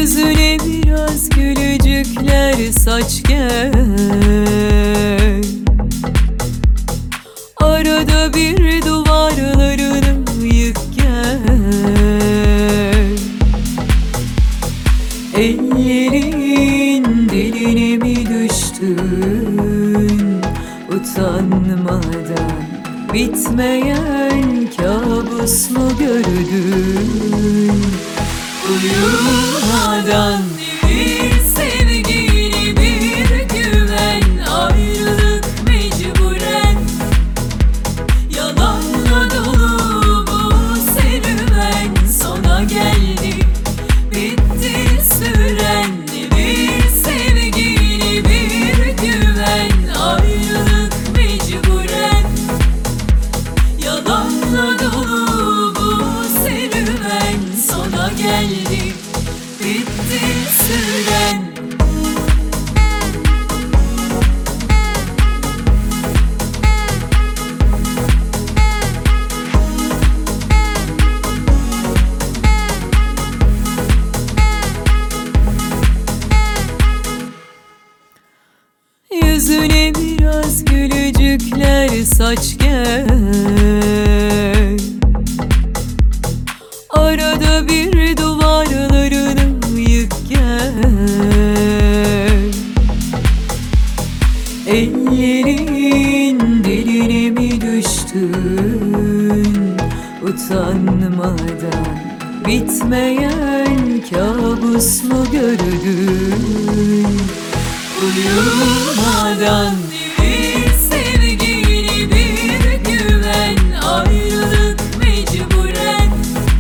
Yüzüne biraz gülücükler saç gel. Arada bir duvarlarını yık gel. Ellerin diline mi düştün? Utanmadan bitmeyen kabus mu gördün? Uyumadan bir sevgili, bir güven, ayrılık mecburen. Yalanla dolu bu serüven, sona geldi, bitti süren. Bir sevgili, bir güven, ayrılık mecburen. Yalanla dolu bu serüven, sona geldi, bitti süren. Yüzüne biraz gülücükler saç gel. Arada bir duvarlarını yık gel. Ellerin diline mi düştün? Utanmadan bitmeyen kabus mu gördün? Uyumadan bir sevgili, bir güven, ayrılık mecburen.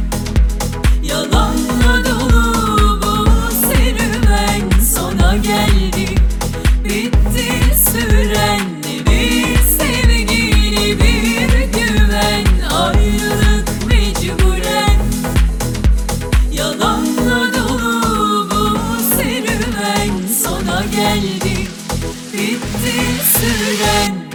Yalanla dolu bu serüven, sona geldi, bitti süren. Bir sevgili, bir güven, ayrılık mecburen. Yalanla dolu bu serüven, sona geldi, bitti süren.